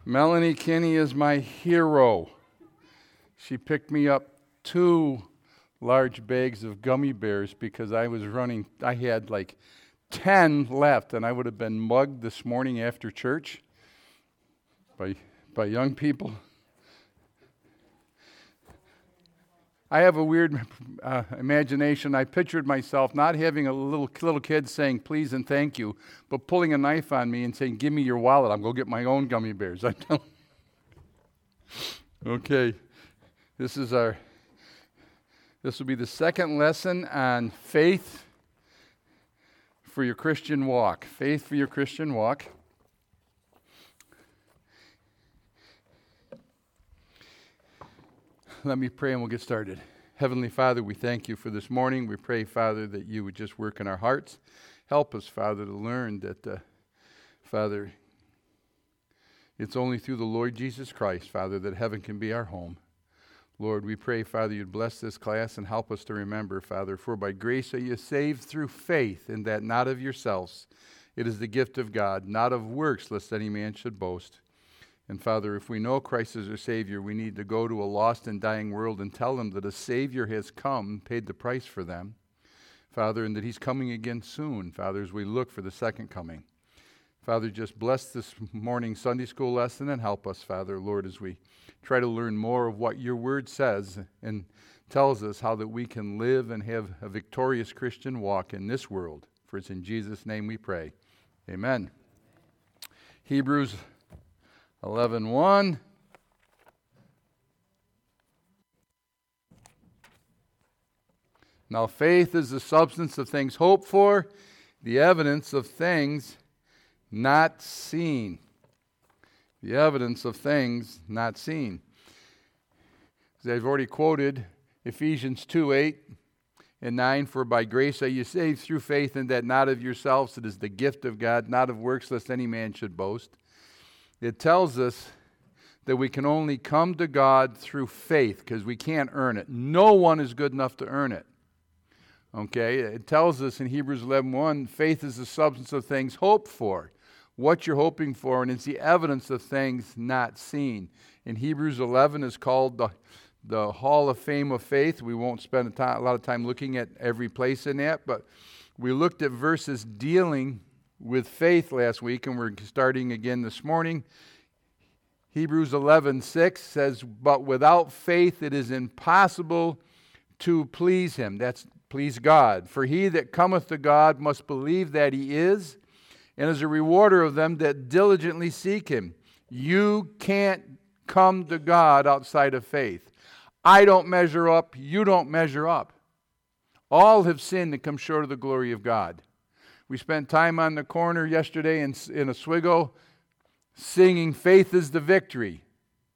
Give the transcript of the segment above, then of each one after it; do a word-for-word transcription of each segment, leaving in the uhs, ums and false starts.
Melanie Kinney is my hero. She picked me up two large bags of gummy bears because I was running, I had like ten left, and I would have been mugged this morning after church by, by young people. I have a weird uh, imagination. I pictured myself not having a little little kid saying please and thank you, but pulling a knife on me and saying, give me your wallet, I'm going to get my own gummy bears. Okay, this is our, this will be the second lesson on faith for your Christian walk. Faith for your Christian walk. Let me pray and we'll get started. Heavenly Father, we thank you for this morning. We pray, Father, that you would just work in our hearts. Help us, Father, to learn that, uh, Father, it's only through the Lord Jesus Christ, Father, that heaven can be our home. Lord, we pray, Father, you'd bless this class and help us to remember, Father, for by grace are you saved through faith, and that not of yourselves. It is the gift of God, not of works, lest any man should boast. And Father, if we know Christ is our Savior, we need to go to a lost and dying world and tell them that a Savior has come, paid the price for them, Father, and that he's coming again soon, Father, as we look for the second coming. Father, just bless this morning Sunday school lesson and help us, Father, Lord, as we try to learn more of what your word says and tells us how that we can live and have a victorious Christian walk in this world. For it's in Jesus' name we pray. Amen. Hebrews eleven one. Now faith is the substance of things hoped for, the evidence of things not seen. The evidence of things not seen. As I've already quoted Ephesians two eight and nine, for by grace are you saved through faith, and that not of yourselves, it is the gift of God, not of works, lest any man should boast. It tells us that we can only come to God through faith because we can't earn it. No one is good enough to earn it. Okay, it tells us in Hebrews eleven one, faith is the substance of things hoped for. What you're hoping for, and it's the evidence of things not seen. In Hebrews eleven is called the, the Hall of Fame of Faith. We won't spend a, time, a lot of time looking at every place in that, but we looked at verses dealing with faith last week, and we're starting again this morning. Hebrews eleven six says, but without faith it is impossible to please him. That's please God. For he that cometh to God must believe that he is, and is a rewarder of them that diligently seek him. You can't come to God outside of faith. I don't measure up. You don't measure up. All have sinned and come short of the glory of God. We spent time on the corner yesterday in, in Oswego singing Faith is the Victory,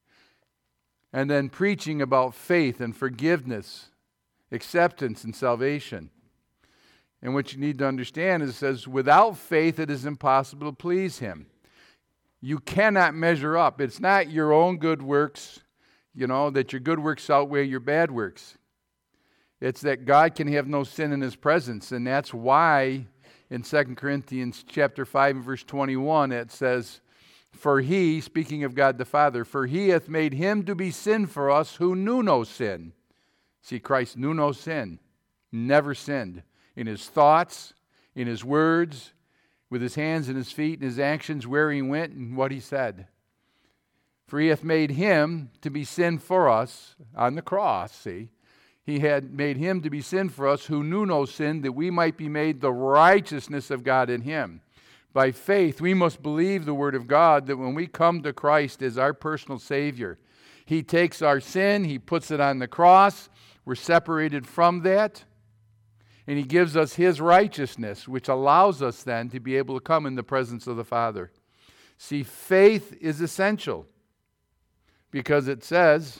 and then preaching about faith and forgiveness, acceptance and salvation. And what you need to understand is it says, without faith it is impossible to please him. You cannot measure up. It's not your own good works, you know, that your good works outweigh your bad works. It's that God can have no sin in his presence, and that's why in Second Corinthians chapter five and verse twenty-one, it says, for he, speaking of God the Father, for he hath made him to be sin for us who knew no sin. See, Christ knew no sin, never sinned. In his thoughts, in his words, with his hands and his feet, and his actions, where he went and what he said. For he hath made him to be sin for us on the cross, see. He had made him to be sin for us who knew no sin, that we might be made the righteousness of God in him. By faith, we must believe the word of God, that when we come to Christ as our personal Savior, he takes our sin, he puts it on the cross, we're separated from that, and he gives us his righteousness, which allows us then to be able to come in the presence of the Father. See, faith is essential, because it says,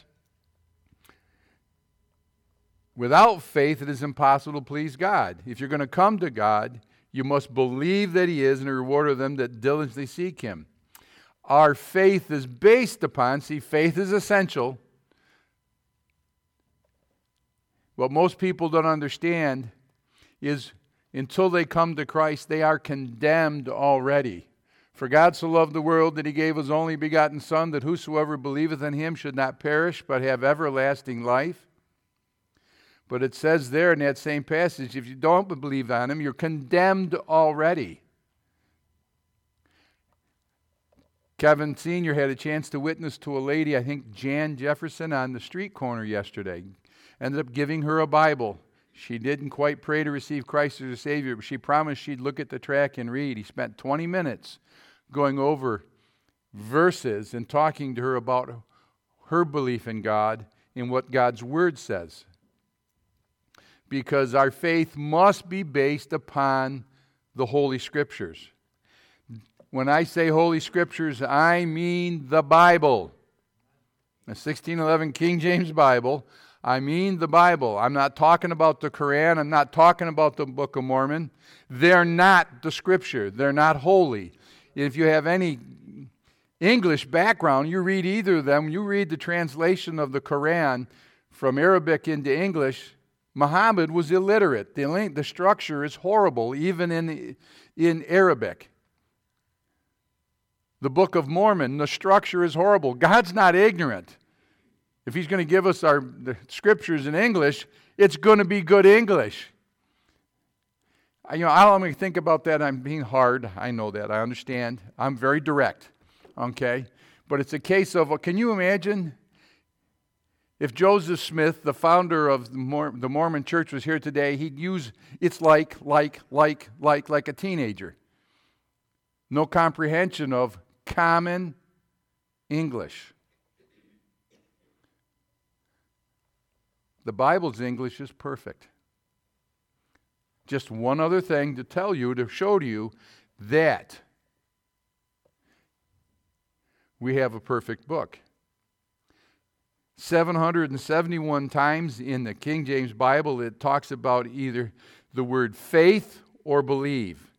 without faith, it is impossible to please God. If you're going to come to God, you must believe that he is, and a rewarder of them that diligently seek him. Our faith is based upon, see, faith is essential. What most people don't understand is until they come to Christ, they are condemned already. For God so loved the world that he gave his only begotten Son, that whosoever believeth in him should not perish, but have everlasting life. But it says there in that same passage, if you don't believe on him, you're condemned already. Kevin Senior had a chance to witness to a lady, I think Jan Jefferson, on the street corner yesterday. Ended up giving her a Bible. She didn't quite pray to receive Christ as her Savior, but she promised she'd look at the track and read. He spent twenty minutes going over verses and talking to her about her belief in God and what God's Word says. Because our faith must be based upon the Holy Scriptures. When I say Holy Scriptures, I mean the Bible. The sixteen eleven King James Bible. I mean the Bible. I'm not talking about the Quran. I'm not talking about the Book of Mormon. They're not the Scripture. They're not holy. If you have any English background, you read either of them. You read the translation of the Quran from Arabic into English. Muhammad was illiterate. The, the structure is horrible, even in, in Arabic. The Book of Mormon, the structure is horrible. God's not ignorant. If he's going to give us our the scriptures in English, it's going to be good English. You know, I don't want to think about that. I'm being hard. I know that. I understand. I'm very direct. Okay? But it's a case of, can you imagine if Joseph Smith, the founder of the Mormon Church, was here today, he'd use it's like, like, like, like, like a teenager. No comprehension of common English. The Bible's English is perfect. Just one other thing to tell you, to show to you that we have a perfect book. seven hundred seventy-one times in the King James Bible it talks about either the word faith or believe.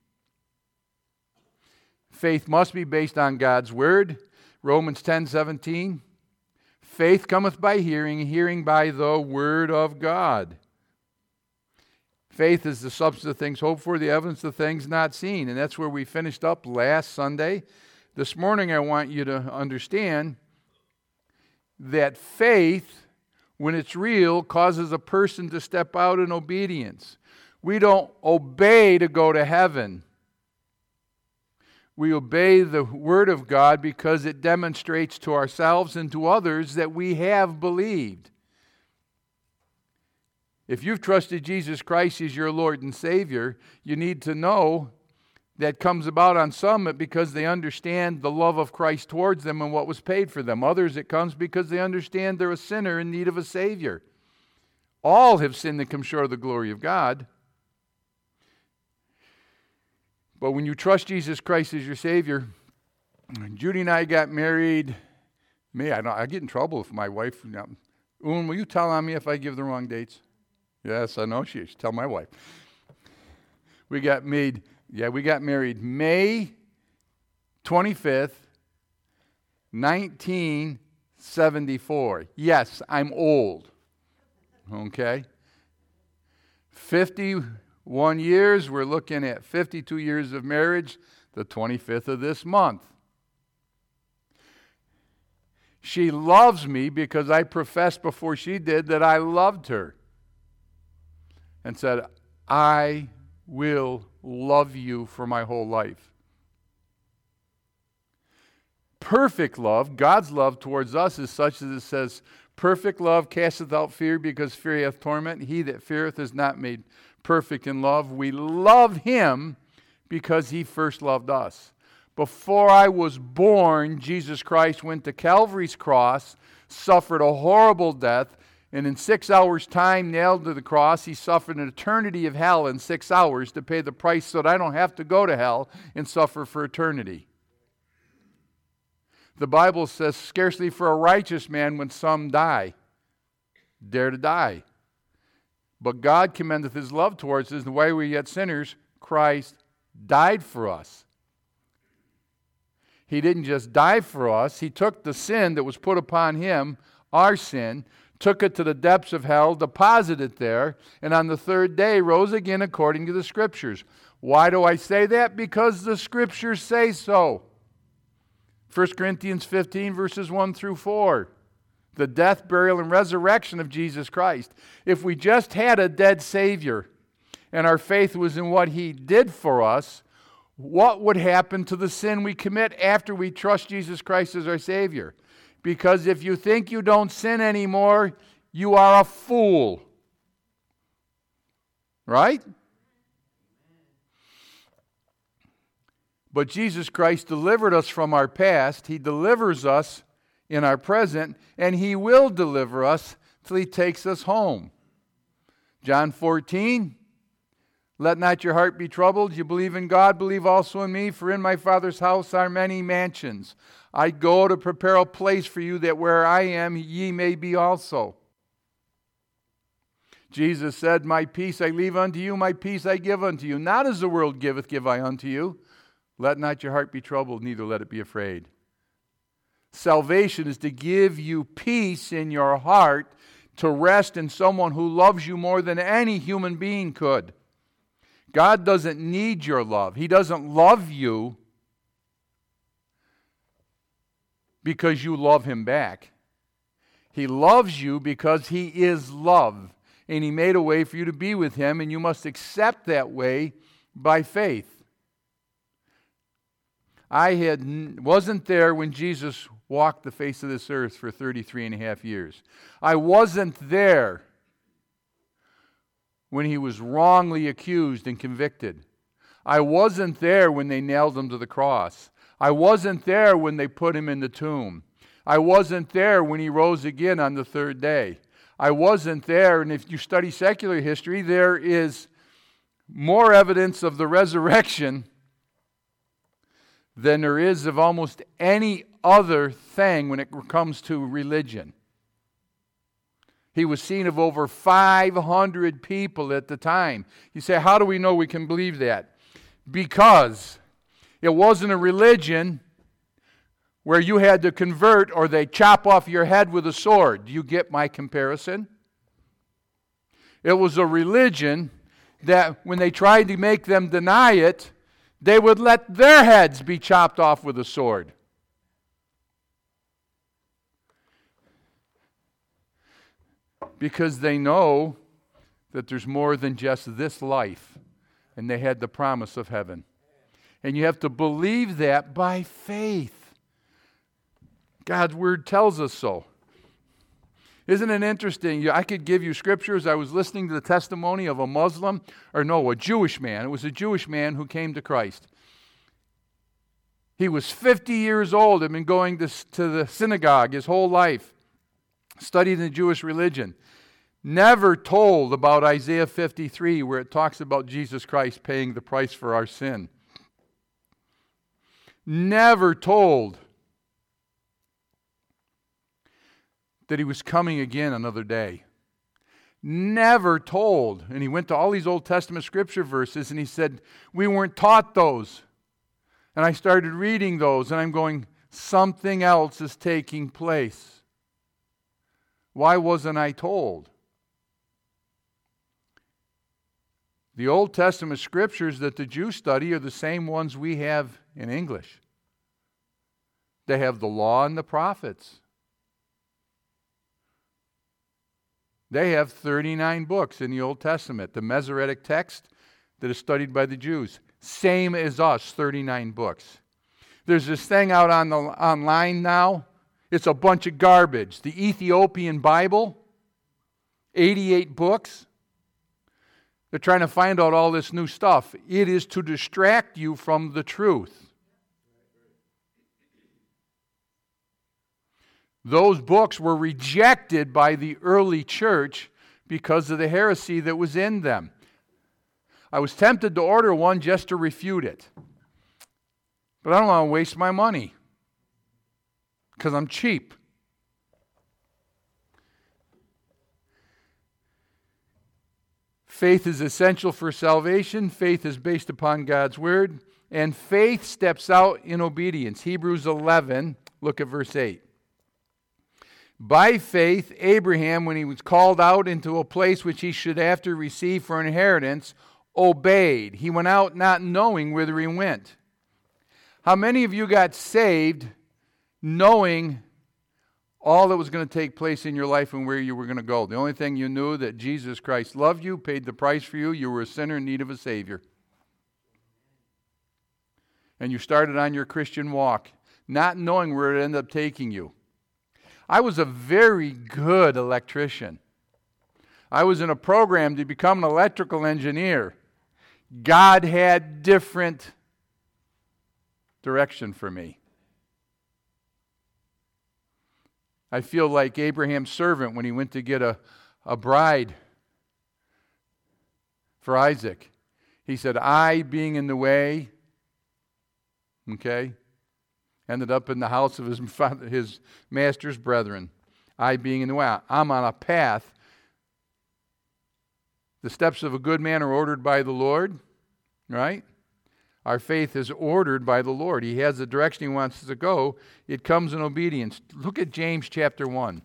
Faith must be based on God's Word. Romans ten seventeen. Faith cometh by hearing, and hearing by the Word of God. Faith is the substance of things hoped for, the evidence of things not seen. And that's where we finished up last Sunday. This morning I want you to understand that faith, when it's real, causes a person to step out in obedience. We don't obey to go to heaven. We obey the Word of God because it demonstrates to ourselves and to others that we have believed. If you've trusted Jesus Christ as your Lord and Savior, you need to know that comes about on some because they understand the love of Christ towards them and what was paid for them. Others, it comes because they understand they're a sinner in need of a Savior. All have sinned and come short of the glory of God. But when you trust Jesus Christ as your Savior, Judy and I got married. Me, I don't. I get in trouble if my wife. You know, Owen, will you tell on me if I give the wrong dates? Yes, I know she should tell my wife. We got made. Yeah, we got married May twenty-fifth, nineteen seventy-four. Yes, I'm old. Okay. fifty-one years. We're looking at fifty-two years of marriage, the twenty-fifth of this month. She loves me because I professed before she did that I loved her. And said, I will love you for my whole life. Perfect love, God's love towards us is such that it says, perfect love casteth out fear, because fear hath torment. He that feareth is not made perfect in love. We love him because he first loved us. Before I was born, Jesus Christ went to Calvary's cross, suffered a horrible death, and in six hours' time, nailed to the cross, he suffered an eternity of hell in six hours to pay the price so that I don't have to go to hell and suffer for eternity. The Bible says, scarcely for a righteous man when some die, dare to die. But God commendeth his love towards us, and while we were yet sinners, Christ died for us. He didn't just die for us. He took the sin that was put upon him, our sin, took it to the depths of hell, deposited it there, and on the third day rose again according to the Scriptures. Why do I say that? Because the Scriptures say so. First Corinthians fifteen, verses one through four. The death, burial, and resurrection of Jesus Christ. If we just had a dead Savior and our faith was in what He did for us, what would happen to the sin we commit after we trust Jesus Christ as our Savior? Because if you think you don't sin anymore, you are a fool. Right? But Jesus Christ delivered us from our past. He delivers us in our present, and He will deliver us till He takes us home. John fourteen, let not your heart be troubled. You believe in God, believe also in me. For in my Father's house are many mansions. I go to prepare a place for you, that where I am, ye may be also. Jesus said, my peace I leave unto you, my peace I give unto you. Not as the world giveth, give I unto you. Let not your heart be troubled, neither let it be afraid. Salvation is to give you peace in your heart, to rest in someone who loves you more than any human being could. God doesn't need your love. He doesn't love you because you love Him back. He loves you because He is love, and He made a way for you to be with Him, and you must accept that way by faith. I had wasn't there when Jesus walked the face of this earth for thirty-three and a half years. I wasn't there when He was wrongly accused and convicted. I wasn't there when they nailed Him to the cross. I wasn't there when they put Him in the tomb. I wasn't there when He rose again on the third day. I wasn't there, and if you study secular history, there is more evidence of the resurrection than there is of almost any other thing when it comes to religion. He was seen of over five hundred people at the time. You say, how do we know we can believe that? Because it wasn't a religion where you had to convert or they chop off your head with a sword. Do you get my comparison? It was a religion that when they tried to make them deny it, they would let their heads be chopped off with a sword. Because they know that there's more than just this life, and they had the promise of heaven. And you have to believe that by faith. God's Word tells us so. Isn't it interesting? I could give you scriptures. I was listening to the testimony of a Muslim, or no, a Jewish man. It was a Jewish man who came to Christ. He was fifty years old, had been going to, to the synagogue his whole life, studied the Jewish religion. Never told about Isaiah fifty-three, where it talks about Jesus Christ paying the price for our sin. Never told that He was coming again another day. Never told. And he went to all these Old Testament scripture verses and he said, we weren't taught those. And I started reading those and I'm going, something else is taking place. Why wasn't I told? The Old Testament scriptures that the Jews study are the same ones we have in English. They have the law and the prophets. They have thirty-nine books in the Old Testament, the Masoretic text that is studied by the Jews. Same as us, thirty-nine books. There's this thing out on the online now. It's a bunch of garbage. The Ethiopian Bible, eighty-eight books. They're trying to find out all this new stuff. It is to distract you from the truth. Those books were rejected by the early church because of the heresy that was in them. I was tempted to order one just to refute it. But I don't want to waste my money because I'm cheap. Faith is essential for salvation. Faith is based upon God's Word. And faith steps out in obedience. Hebrews eleven, look at verse eight. By faith, Abraham, when he was called out into a place which he should after receive for inheritance, obeyed. He went out not knowing whither he went. How many of you got saved knowing all that was going to take place in your life and where you were going to go. The only thing you knew that Jesus Christ loved you, paid the price for you, you were a sinner in need of a Savior. And you started on your Christian walk, not knowing where it ended up taking you. I was a very good electrician. I was in a program to become an electrical engineer. God had different direction for me. I feel like Abraham's servant when he went to get a, a bride for Isaac. He said, I being in the way, okay, ended up in the house of his, father, his master's brethren. I being in the way. I'm on a path. The steps of a good man are ordered by the Lord, right? Our faith is ordered by the Lord. He has the direction He wants us to go. It comes in obedience. Look at James chapter one.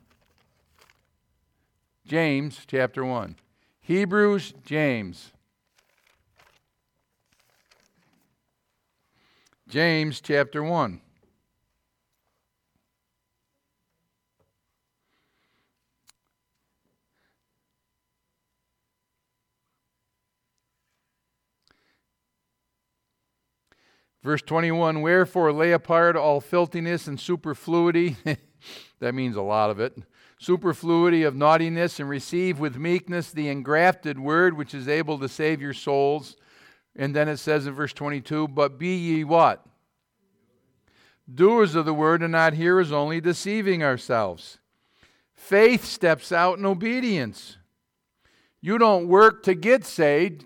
James chapter one. Hebrews, James. James chapter one. Verse twenty-one, wherefore lay apart all filthiness and superfluity, that means a lot of it, superfluity of naughtiness, and receive with meekness the engrafted word which is able to save your souls. And then it says in verse twenty-two, but be ye what? Doers of the word and not hearers only, deceiving ourselves. Faith steps out in obedience. You don't work to get saved,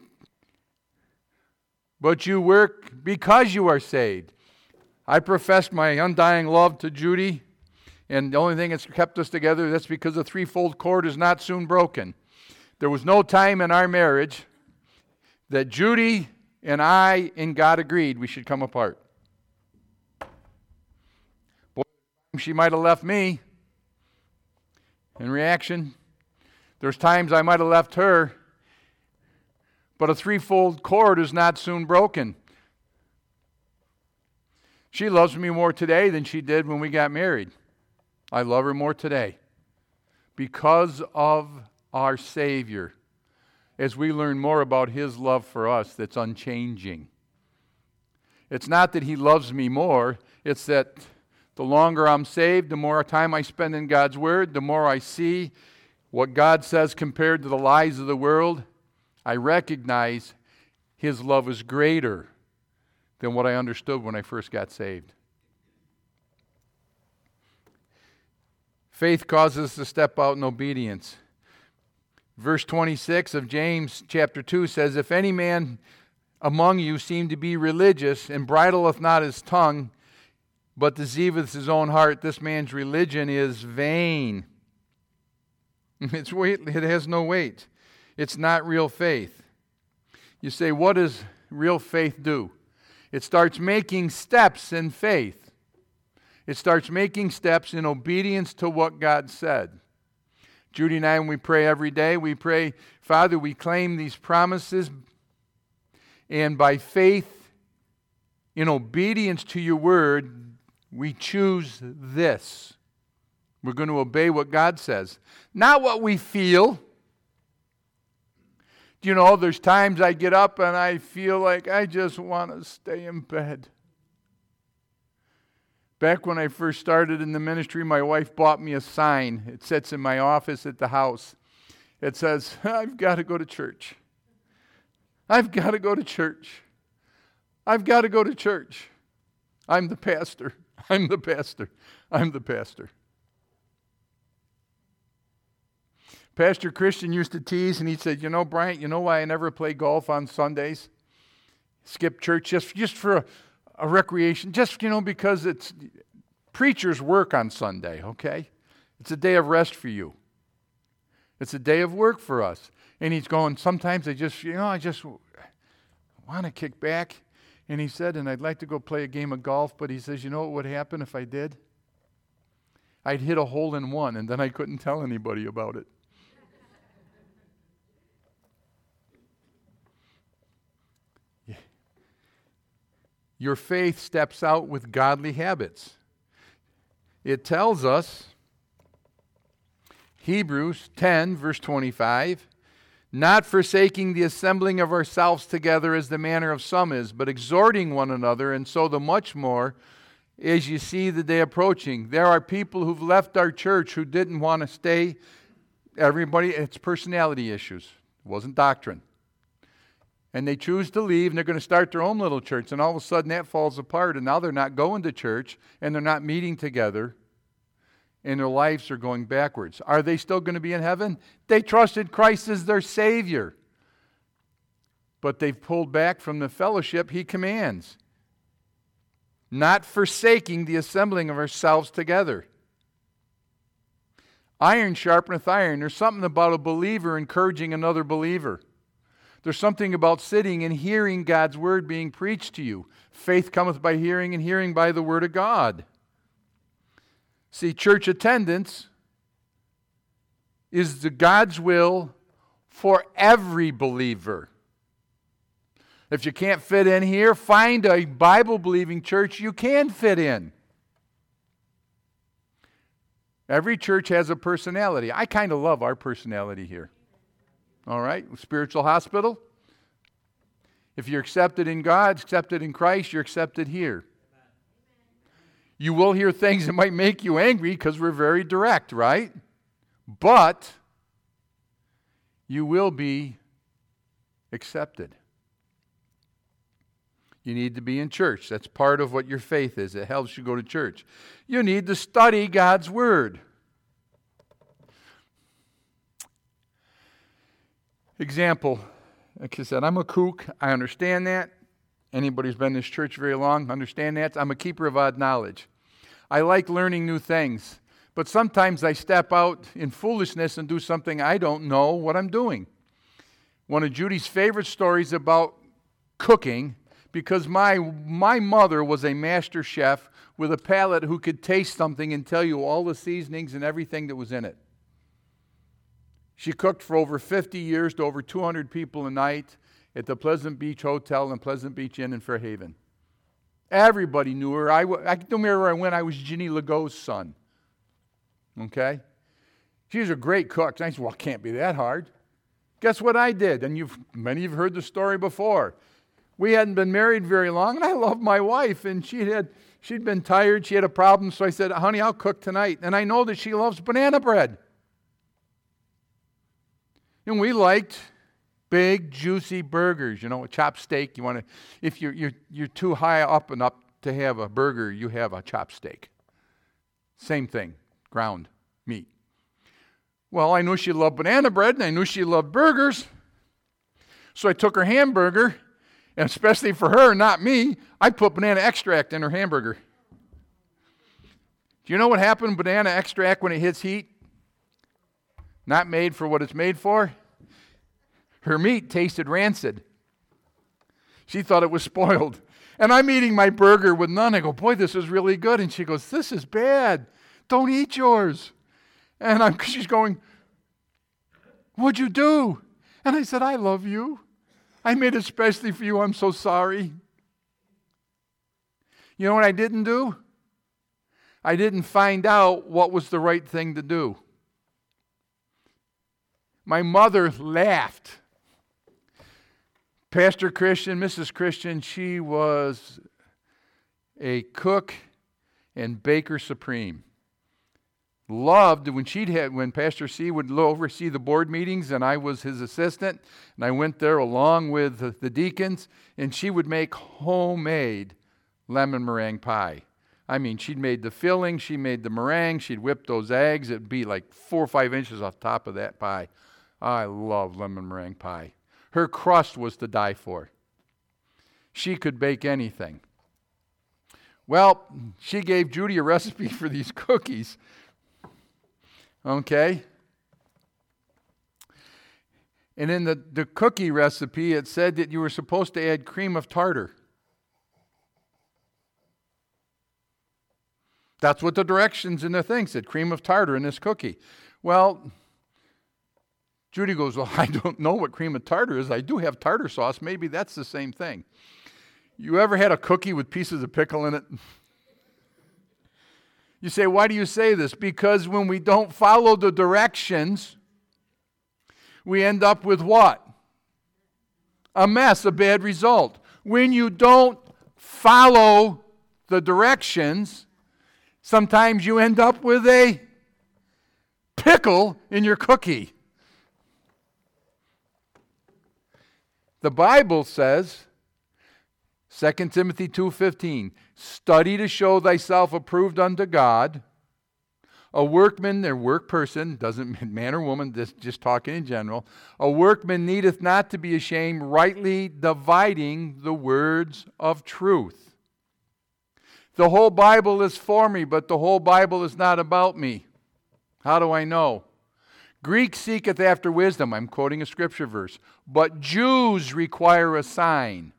but you work because you are saved. I professed my undying love to Judy, and the only thing that's kept us together, that's because the threefold cord is not soon broken. There was no time in our marriage that Judy and I and God agreed we should come apart. Boy, she might have left me in reaction. There's times I might have left her. But a threefold cord is not soon broken. She loves me more today than she did when we got married. I love her more today because of our Savior. As we learn more about His love for us, that's unchanging. It's not that He loves me more. It's that the longer I'm saved, the more time I spend in God's Word, the more I see what God says compared to the lies of the world. I recognize His love is greater than what I understood when I first got saved. Faith causes us to step out in obedience. Verse twenty-six of James chapter two says, if any man among you seem to be religious and bridleth not his tongue, but deceiveth his own heart, this man's religion is vain. It's weight, it has no weight. It's not real faith. You say, what does real faith do? It starts making steps in faith. It starts making steps in obedience to what God said. Judy and I, when we pray every day, we pray, Father, we claim these promises, and by faith, in obedience to your word, we choose this. We're going to obey what God says, not what we feel. You know, there's times I get up and I feel like I just want to stay in bed. Back when I first started in the ministry, my wife bought me a sign. It sits in my office at the house. It says, I've got to go to church. I've got to go to church. I've got to go to church. I'm the pastor. I'm the pastor. I'm the pastor. Pastor Christian used to tease, and he said, you know, Bryant, you know why I never play golf on Sundays? Skip church just, just for a, a recreation, just, you know, because it's preachers work on Sunday, okay? It's a day of rest for you. It's a day of work for us. And he's going, sometimes I just, you know, I just want to kick back. And he said, and I'd like to go play a game of golf, but he says, you know what would happen if I did? I'd hit a hole in one, and then I couldn't tell anybody about it. Your faith steps out with godly habits. It tells us, Hebrews ten, verse twenty-five, not forsaking the assembling of ourselves together as the manner of some is, but exhorting one another, and so the much more as you see the day approaching. There are people who've left our church who didn't want to stay. Everybody, it's personality issues. It wasn't doctrine. And they choose to leave, and they're going to start their own little church, and all of a sudden that falls apart, and now they're not going to church, and they're not meeting together, and their lives are going backwards. Are they still going to be in heaven? They trusted Christ as their Savior. But they've pulled back from the fellowship He commands. Not forsaking the assembling of ourselves together. Iron sharpeneth iron. There's something about a believer encouraging another believer. There's something about sitting and hearing God's word being preached to you. Faith cometh by hearing, and hearing by the word of God. See, church attendance is the God's will for every believer. If you can't fit in here, find a Bible-believing church you can fit in. Every church has a personality. I kind of love our personality here. All right? Spiritual hospital. If you're accepted in God, accepted in Christ, you're accepted here. You will hear things that might make you angry because we're very direct, right? But you will be accepted. You need to be in church. That's part of what your faith is. It helps you go to church. You need to study God's Word. Example, like I said, I'm a kook. I understand that. Anybody who's been in this church very long, understand that. I'm a keeper of odd knowledge. I like learning new things. But sometimes I step out in foolishness and do something I don't know what I'm doing. One of Judy's favorite stories about cooking, because my my mother was a master chef with a palate who could taste something and tell you all the seasonings and everything that was in it. She cooked for over fifty years to over two hundred people a night at the Pleasant Beach Hotel and Pleasant Beach Inn in Fairhaven. Everybody knew her. I, I don't remember where I went. I was Ginny Legault's son. Okay? She was a great cook. And I said, well, it can't be that hard. Guess what I did? And you've many of you have heard the story before. We hadn't been married very long, and I loved my wife, and she had she'd been tired. She had a problem, so I said, honey, I'll cook tonight. And I know that she loves banana bread. And we liked big, juicy burgers, you know, a chopped steak. You want to, if you're you're you're too high up and up to have a burger, you have a chopped steak. Same thing, ground meat. Well, I knew she loved banana bread, and I knew she loved burgers. So I took her hamburger, and especially for her, not me, I put banana extract in her hamburger. Do you know what happened with banana extract when it hits heat? Not made for what it's made for. Her meat tasted rancid. She thought it was spoiled. And I'm eating my burger with none. I go, boy, this is really good. And she goes, this is bad. Don't eat yours. And I'm, she's going, what'd you do? And I said, I love you. I made it especially for you. I'm so sorry. You know what I didn't do? I didn't find out what was the right thing to do. My mother laughed. Pastor Christian, Missus Christian, she was a cook and baker supreme. Loved when she'd had when Pastor C would oversee the board meetings, and I was his assistant, and I went there along with the, the deacons, and she would make homemade lemon meringue pie. I mean, she'd made the filling, she made the meringue, she'd whip those eggs. It'd be like four or five inches off the top of that pie. I love lemon meringue pie. Her crust was to die for. She could bake anything. Well, she gave Judy a recipe for these cookies. Okay? And in the, the cookie recipe, it said that you were supposed to add cream of tartar. That's what the directions in the thing said, cream of tartar in this cookie. Well, Judy goes, well, I don't know what cream of tartar is. I do have tartar sauce. Maybe that's the same thing. You ever had a cookie with pieces of pickle in it? You say, why do you say this? Because when we don't follow the directions, we end up with what? A mess, a bad result. When you don't follow the directions, sometimes you end up with a pickle in your cookie. The Bible says, Second Timothy two fifteen, study to show thyself approved unto God, a workman, or work person, doesn't man or woman, just, just talking in general, a workman needeth not to be ashamed, rightly dividing the words of truth. The whole Bible is for me, but the whole Bible is not about me. How do I know? Greek seeketh after wisdom. I'm quoting a scripture verse. But Jews require a sign.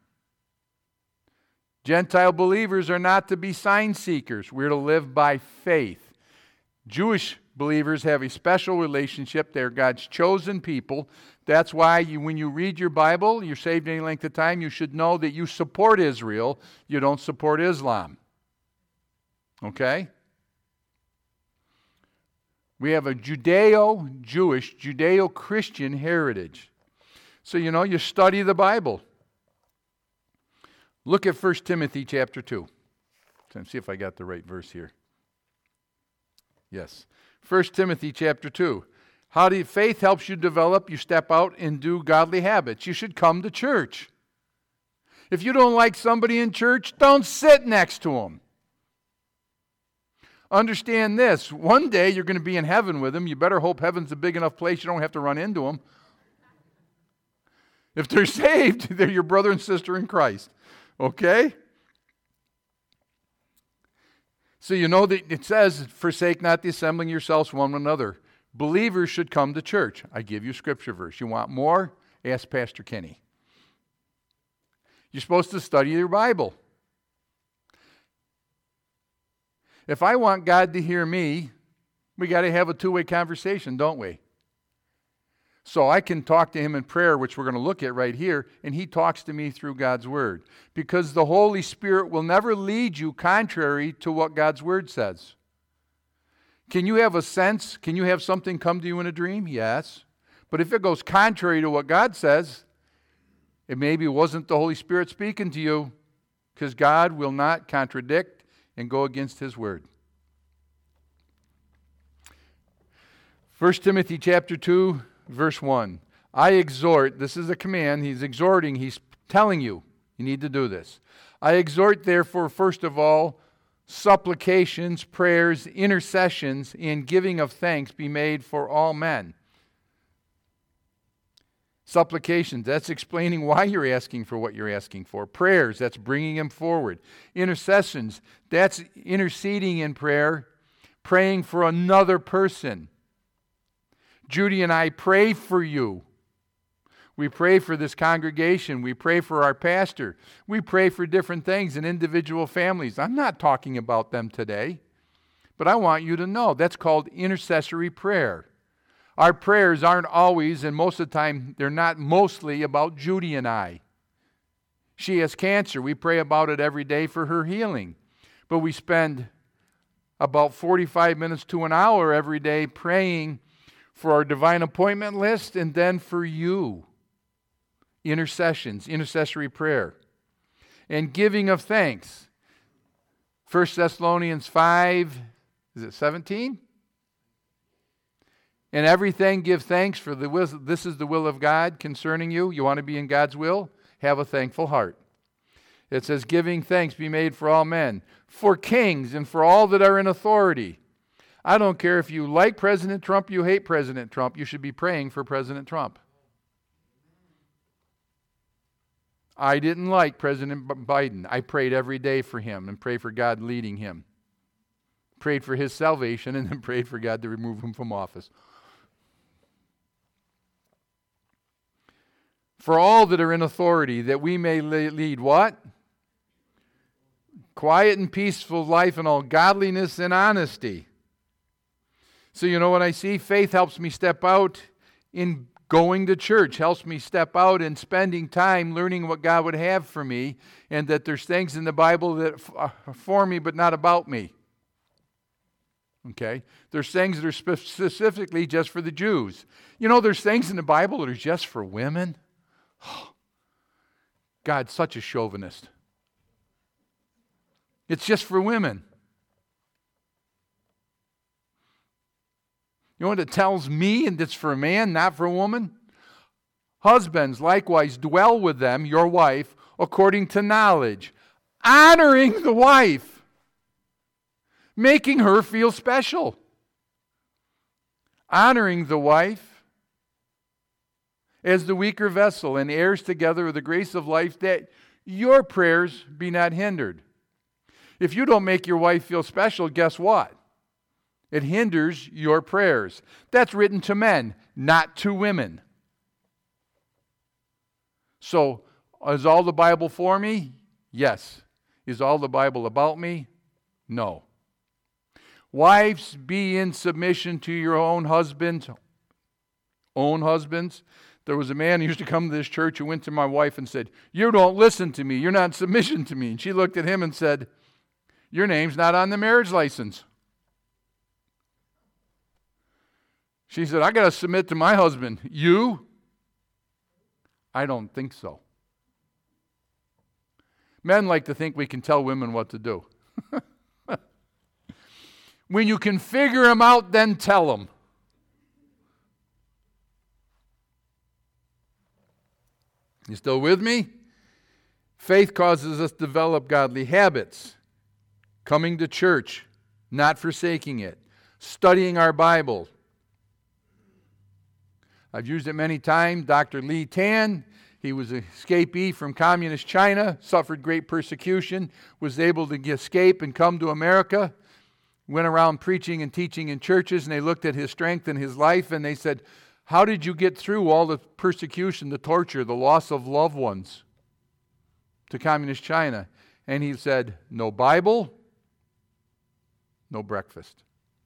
Gentile believers are not to be sign seekers. We're to live by faith. Jewish believers have a special relationship. They're God's chosen people. That's why you, when you read your Bible, you're saved any length of time, you should know that you support Israel. You don't support Islam. Okay? We have a Judeo-Jewish, Judeo-Christian heritage. So, you know, you study the Bible. Look at First Timothy chapter two. Let's see if I got the right verse here. Yes. First Timothy chapter two. How do you, faith helps you develop, you step out and do godly habits. You should come to church. If you don't like somebody in church, don't sit next to them. Understand this, one day you're going to be in heaven with them. You better hope heaven's a big enough place you don't have to run into them. If they're saved, they're your brother and sister in Christ. Okay? So you know that it says, forsake not the assembling yourselves one another. Believers should come to church. I give you scripture verse. You want more? Ask Pastor Kenny. You're supposed to study your Bible. If I want God to hear me, we got to have a two-way conversation, don't we? So I can talk to him in prayer, which we're going to look at right here, and he talks to me through God's Word. Because the Holy Spirit will never lead you contrary to what God's Word says. Can you have a sense? Can you have something come to you in a dream? Yes. But if it goes contrary to what God says, it maybe wasn't the Holy Spirit speaking to you, because God will not contradict and go against His Word. First Timothy chapter two, verse one. I exhort, this is a command, he's exhorting, he's telling you, you need to do this. I exhort therefore, first of all, supplications, prayers, intercessions, and giving of thanks be made for all men. Supplications, that's explaining why you're asking for what you're asking for. Prayers, that's bringing Him forward. Intercessions, that's interceding in prayer, praying for another person. Judy and I pray for you. We pray for this congregation. We pray for our pastor. We pray for different things in individual families. I'm not talking about them today, but I want you to know that's called intercessory prayer. Our prayers aren't always, and most of the time, they're not mostly about Judy and I. She has cancer. We pray about it every day for her healing. But we spend about forty-five minutes to an hour every day praying for our divine appointment list and then for you. Intercessions, intercessory prayer. And giving of thanks. First Thessalonians five, is it seventeen? In everything give thanks, for the will, this is the will of God concerning you. You want to be in God's will? Have a thankful heart. It says, giving thanks be made for all men, for kings and for all that are in authority. I don't care if you like President Trump, you hate President Trump, you should be praying for President Trump. I didn't like President Biden. I prayed every day for him and prayed for God leading him. Prayed for his salvation and then prayed for God to remove him from office. For all that are in authority, that we may lead what? Quiet and peaceful life in all godliness and honesty. So you know what I see? Faith helps me step out in going to church, helps me step out and spending time learning what God would have for me, and that there's things in the Bible that are for me but not about me. Okay? There's things that are specifically just for the Jews. You know, there's things in the Bible that are just for women. God's such a chauvinist. It's just for women. You know what it tells me? And it's for a man, not for a woman? Husbands, likewise, dwell with them, your wife, according to knowledge, honoring the wife, making her feel special. Honoring the wife as the weaker vessel and heirs together of the grace of life, that your prayers be not hindered. If you don't make your wife feel special, guess what? It hinders your prayers. That's written to men, not to women. So, is all the Bible for me? Yes. Is all the Bible about me? No. Wives, be in submission to your own husbands. Own husbands. There was a man who used to come to this church who went to my wife and said, "You don't listen to me. You're not in submission to me." And she looked at him and said, "Your name's not on the marriage license." She said, "I got to submit to my husband." You? I don't think so. Men like to think we can tell women what to do. When you can figure them out, then tell them. You still with me? Faith causes us to develop godly habits. Coming to church, not forsaking it. Studying our Bible. I've used it many times. Doctor Lee Tan, he was an escapee from communist China, suffered great persecution, was able to escape and come to America, went around preaching and teaching in churches, and they looked at his strength and his life, and they said, "How did you get through all the persecution, the torture, the loss of loved ones to communist China?" And he said, "No Bible, no breakfast.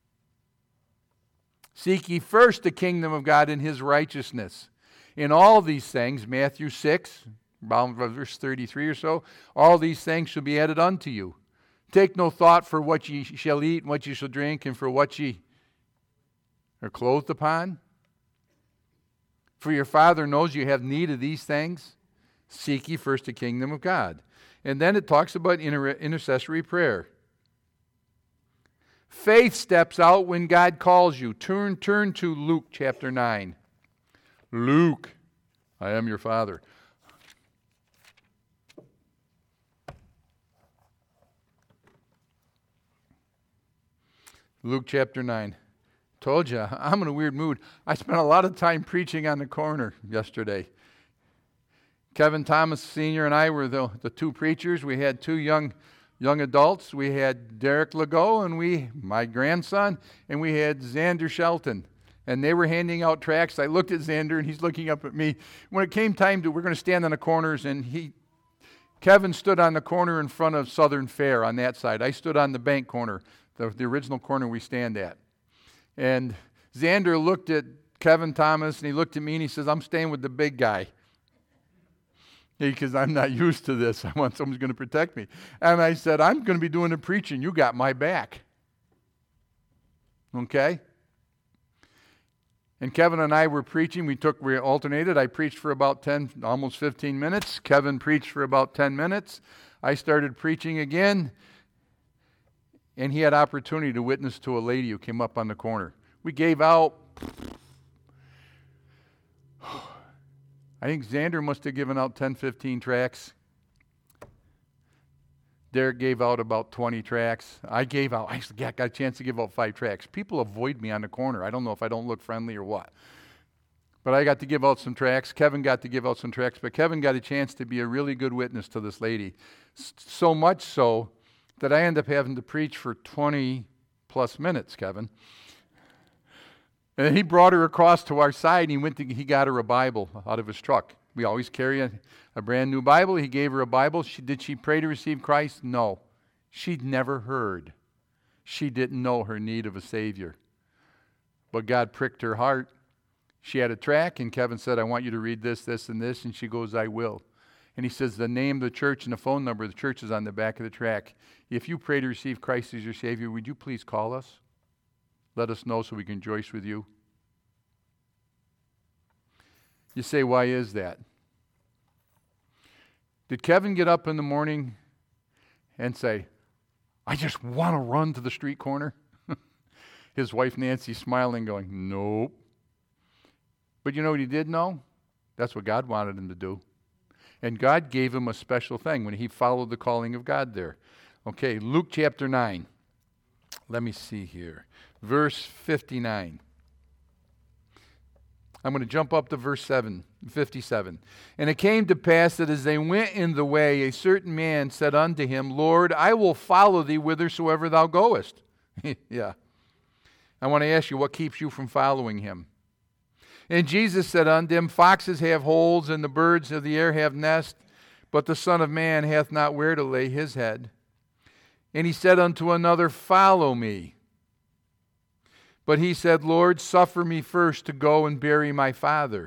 Seek ye first the kingdom of God and his righteousness. In all these things," Matthew six, around verse thirty-three or so, "all these things shall be added unto you. Take no thought for what ye shall eat and what ye shall drink, and for what ye are clothed upon. For your Father knows you have need of these things. Seek ye first the kingdom of God." And then it talks about inter- intercessory prayer. Faith steps out when God calls you. Turn, turn to Luke chapter nine. Luke, I am your Father. Luke chapter nine. Told you, I'm in a weird mood. I spent a lot of time preaching on the corner yesterday. Kevin Thomas Senior and I were the, the two preachers. We had two young young adults. We had Derek Legault and we, my grandson, and we had Xander Shelton. And they were handing out tracts. I looked at Xander and he's looking up at me. When it came time to, we're going to stand on the corners, and he, Kevin stood on the corner in front of Southern Fair on that side. I stood on the bank corner, the, the original corner we stand at. And Xander looked at Kevin Thomas and he looked at me and he says, "I'm staying with the big guy, because I'm not used to this. I want someone who's going to protect me." And I said, "I'm going to be doing the preaching. You got my back." Okay? And Kevin and I were preaching. We took, we alternated. I preached for about ten, almost fifteen minutes. Kevin preached for about ten minutes. I started preaching again. And he had opportunity to witness to a lady who came up on the corner. We gave out, I think Xander must have given out ten, fifteen tracts. Derek gave out about twenty tracts. I gave out, I got a chance to give out five tracts. People avoid me on the corner. I don't know if I don't look friendly or what. But I got to give out some tracts. Kevin got to give out some tracts. But Kevin got a chance to be a really good witness to this lady. So much so that I ended up having to preach for twenty plus minutes, Kevin. And he brought her across to our side, and he went to, he got her a Bible out of his truck. We always carry a, a brand new Bible. He gave her a Bible. She, did she pray to receive Christ? No. She'd never heard. She didn't know her need of a Savior. But God pricked her heart. She had a tract, and Kevin said, "I want you to read this, this, and this." And she goes, "I will." And he says, the name of the church and the phone number of the church is on the back of the tract. If you pray to receive Christ as your Savior, would you please call us? let us know so we can rejoice with you. You say, why is that? Did Kevin get up in the morning and say, I just want to run to the street corner? His wife Nancy smiling, going, nope. But you know what he did know? That's what God wanted him to do. And God gave him a special thing when he followed the calling of God there. Okay, Luke chapter nine. Let me see here. Verse fifty-nine. I'm going to jump up to verse seven, fifty-seven. And it came to pass that as they went in the way, a certain man said unto him, Lord, I will follow thee whithersoever thou goest. Yeah. I want to ask you, what keeps you from following him? And Jesus said unto him, Foxes have holes, and the birds of the air have nests, but the Son of Man hath not where to lay his head. And he said unto another, Follow me. But he said, Lord, suffer me first to go and bury my father.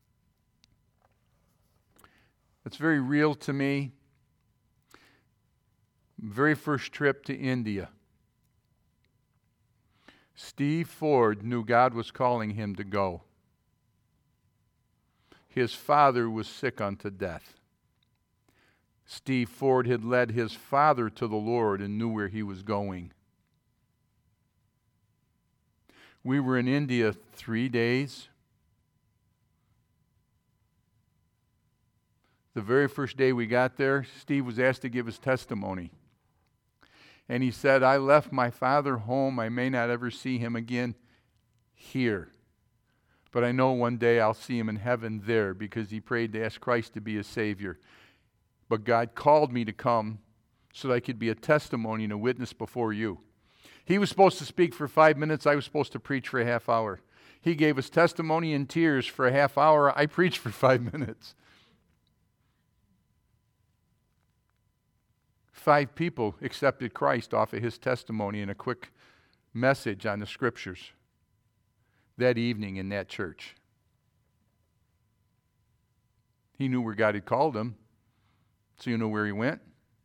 It's very real to me. Very first trip to India. Steve Ford knew God was calling him to go. His father was sick unto death. Steve Ford had led his father to the Lord and knew where he was going. We were in India three days. The very first day we got there, Steve was asked to give his testimony. And he said, I left my father home. I may not ever see him again here. But I know one day I'll see him in heaven there, because he prayed to ask Christ to be his Savior. But God called me to come so that I could be a testimony and a witness before you. He was supposed to speak for five minutes. I was supposed to preach for a half hour. He gave us testimony in tears for a half hour. I preached for five minutes. Five people accepted Christ off of his testimony and a quick message on the Scriptures that evening in that church. He knew where God had called him, so you know where he went.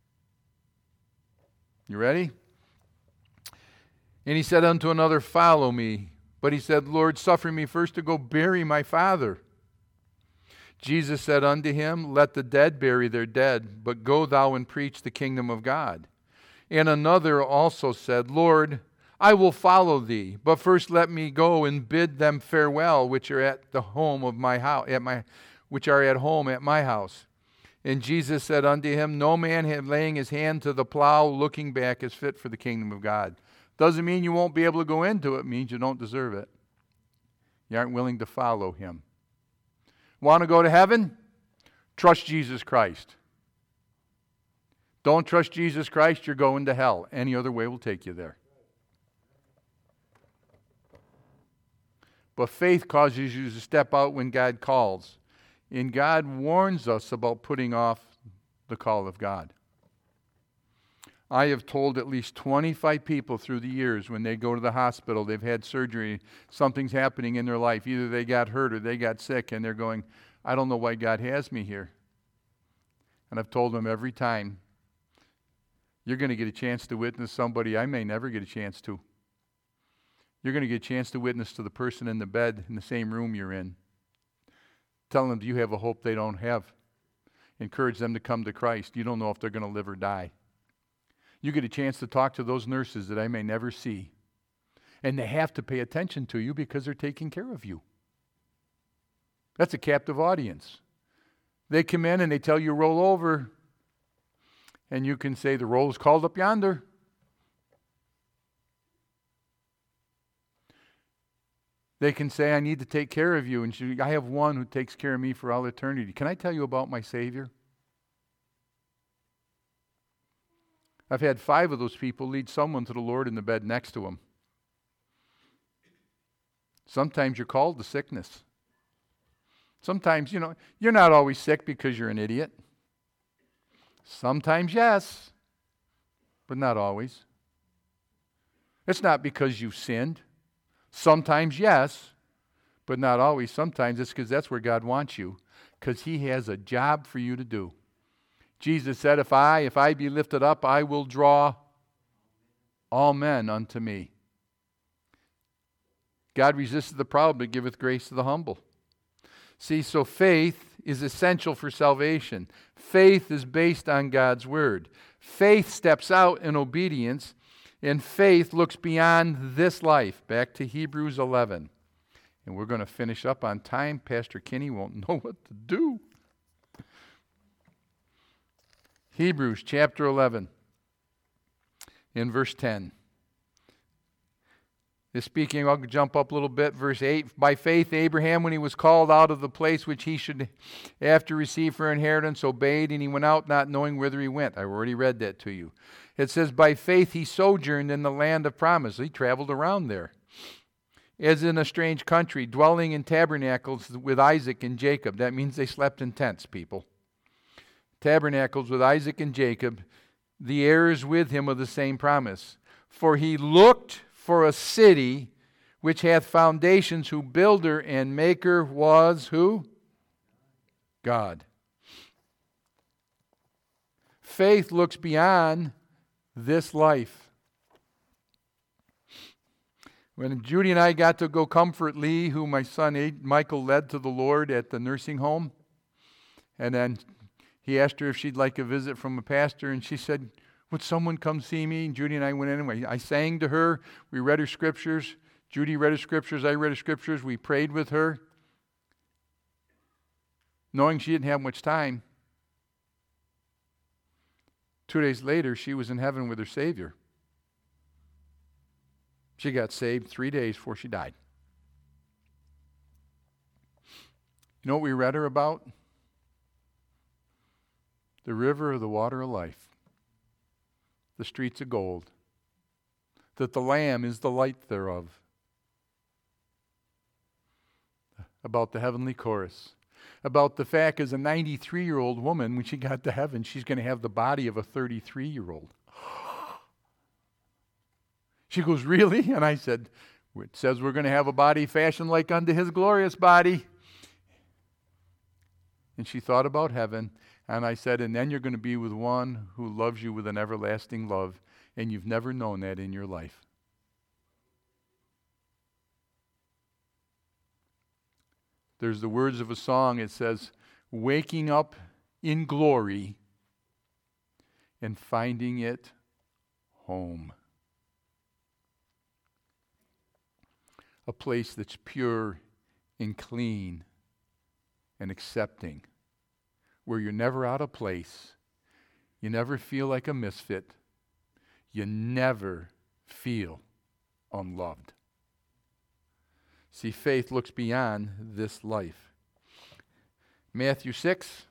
You ready? And he said unto another, Follow me. But he said, Lord, suffer me first to go bury my father. Jesus said unto him, Let the dead bury their dead, but go thou and preach the kingdom of God. And another also said, Lord, I will follow thee, but first let me go and bid them farewell, which are at the home of my house, at my, which are at home at my house. And Jesus said unto him, No man laying his hand to the plow, looking back, is fit for the kingdom of God. Doesn't mean you won't be able to go into it. It means you don't deserve it. You aren't willing to follow him. Want to go to heaven? Trust Jesus Christ. Don't trust Jesus Christ, you're going to hell. Any other way will take you there. But faith causes you to step out when God calls. And God warns us about putting off the call of God. I have told at least twenty-five people through the years when they go to the hospital, they've had surgery, something's happening in their life. Either they got hurt or they got sick, and they're going, I don't know why God has me here. And I've told them every time, you're going to get a chance to witness somebody I may never get a chance to. You're going to get a chance to witness to the person in the bed in the same room you're in. Tell them you have a hope they don't have. Encourage them to come to Christ. You don't know if they're going to live or die. You get a chance to talk to those nurses that I may never see. And they have to pay attention to you because they're taking care of you. That's a captive audience. They come in and they tell you roll over. And you can say the roll is called up yonder. They can say, I need to take care of you. And she, I have one who takes care of me for all eternity. Can I tell you about my Savior? I've had five of those people lead someone to the Lord in the bed next to them. Sometimes you're called to sickness. Sometimes, you know, you're not always sick because you're an idiot. Sometimes, yes, but not always. It's not because you've sinned. Sometimes, yes, but not always. Sometimes it's because that's where God wants you, because he has a job for you to do. Jesus said, if I, if I be lifted up, I will draw all men unto me. God resisteth the proud, but giveth grace to the humble. See, so faith is essential for salvation. Faith is based on God's word. Faith steps out in obedience, and faith looks beyond this life. Back to Hebrews eleven. And we're going to finish up on time. Pastor Kinney won't know what to do. Hebrews chapter eleven, in verse ten. This speaking, I'll jump up a little bit. Verse eight, by faith Abraham, when he was called out of the place which he should after receive for inheritance, obeyed, and he went out not knowing whither he went. I already read that to you. It says, by faith he sojourned in the land of promise. He traveled around there, as in a strange country, dwelling in tabernacles with Isaac and Jacob. That means they slept in tents, people. Tabernacles with Isaac and Jacob, the heirs with him of the same promise. For he looked for a city which hath foundations, whose builder and maker was who? God. Faith looks beyond this life. When Judy and I got to go comfort Lee, who my son Michael led to the Lord at the nursing home, and then he asked her if she'd like a visit from a pastor, and she said, would someone come see me? And Judy and I went in, and I sang to her. We read her scriptures. Judy read her scriptures. I read her scriptures. We prayed with her, knowing she didn't have much time. Two days later, she was in heaven with her Savior. She got saved three days before she died. You know what we read her about? The river of the water of life. The streets of gold, that the Lamb is the light thereof. About the heavenly chorus, about the fact as a ninety-three-year-old woman, when she got to heaven, she's going to have the body of a thirty-three-year-old. She goes, really? And I said, it says we're going to have a body fashioned like unto his glorious body. And she thought about heaven. And I said, and then you're going to be with one who loves you with an everlasting love, and you've never known that in your life. There's the words of a song. It says, waking up in glory and finding it home. A place that's pure and clean and accepting, where you're never out of place, you never feel like a misfit, you never feel unloved. See, faith looks beyond this life. Matthew six,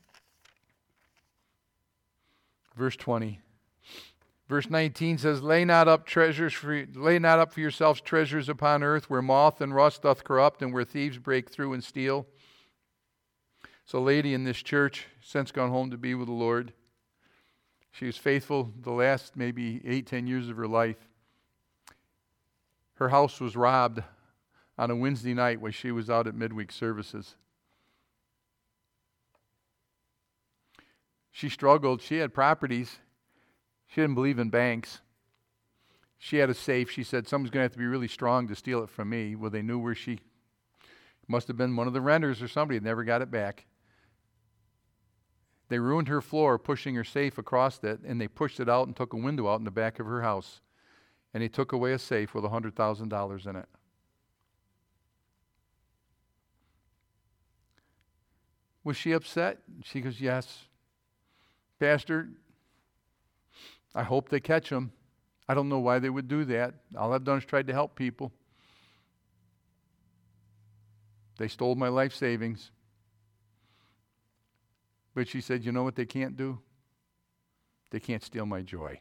verse twenty. Verse nineteen says, Lay not up treasures for lay not up for yourselves treasures upon earth, where moth and rust doth corrupt, and where thieves break through and steal. So a lady in this church, since gone home to be with the Lord. She was faithful the last maybe eight, ten years of her life. Her house was robbed on a Wednesday night when she was out at midweek services. She struggled. She had properties. She didn't believe in banks. She had a safe. She said, someone's going to have to be really strong to steal it from me. Well, they knew where she, must have been one of the renters or somebody, never got it back. They ruined her floor, pushing her safe across it, and they pushed it out and took a window out in the back of her house. And they took away a safe with one hundred thousand dollars in it. Was she upset? She goes, yes. Pastor, I hope they catch them. I don't know why they would do that. All I've done is tried to help people. They stole my life savings. But she said, you know what they can't do? They can't steal my joy.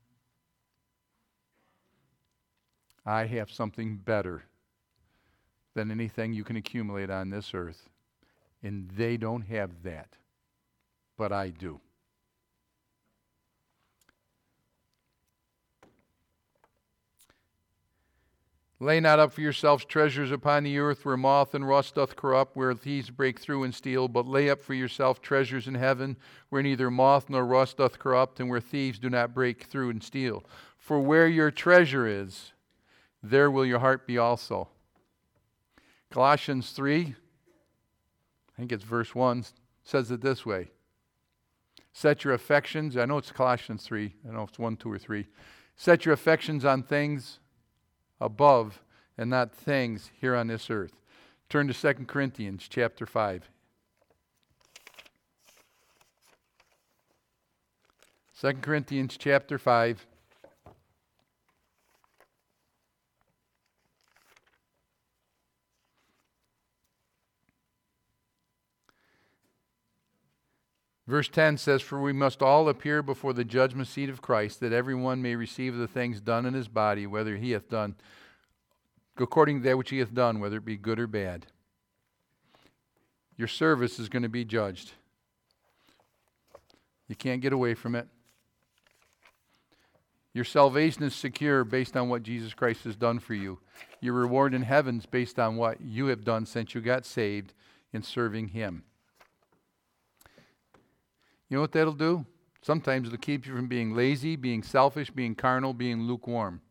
I have something better than anything you can accumulate on this earth. And they don't have that. But I do. Lay not up for yourselves treasures upon the earth, where moth and rust doth corrupt, where thieves break through and steal, but lay up for yourself treasures in heaven, where neither moth nor rust doth corrupt, and where thieves do not break through and steal. For where your treasure is, there will your heart be also. Colossians three, I think it's verse one, says it this way. Set your affections, I know it's Colossians three, I don't know if it's one, two, or three. Set your affections on things above and not things here on this earth. Turn to Second Corinthians chapter five. Second Corinthians chapter five. Verse ten says, For we must all appear before the judgment seat of Christ, that every one may receive the things done in his body, whether he hath done, according to that which he hath done, whether it be good or bad. Your service is going to be judged. You can't get away from it. Your salvation is secure based on what Jesus Christ has done for you. Your reward in heaven is based on what you have done since you got saved in serving Him. You know what that'll do? Sometimes it'll keep you from being lazy, being selfish, being carnal, being lukewarm.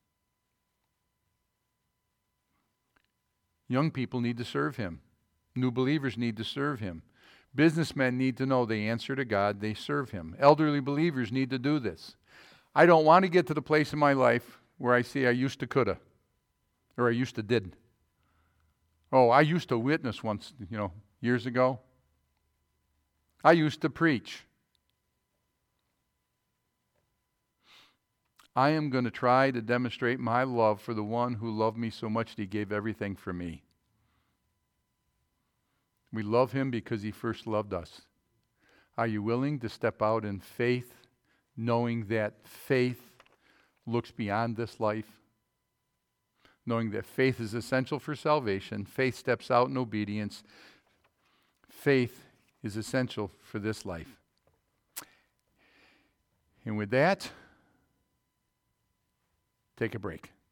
Young people need to serve Him. New believers need to serve Him. Businessmen need to know they answer to God, they serve Him. Elderly believers need to do this. I don't want to get to the place in my life where I say I used to coulda, or I used to did. Oh, I used to witness once, you know, years ago. I used to preach. I am going to try to demonstrate my love for the one who loved me so much that He gave everything for me. We love Him because He first loved us. Are you willing to step out in faith, knowing that faith looks beyond this life? Knowing that faith is essential for salvation. Faith steps out in obedience. Faith is essential for this life. And with that, take a break.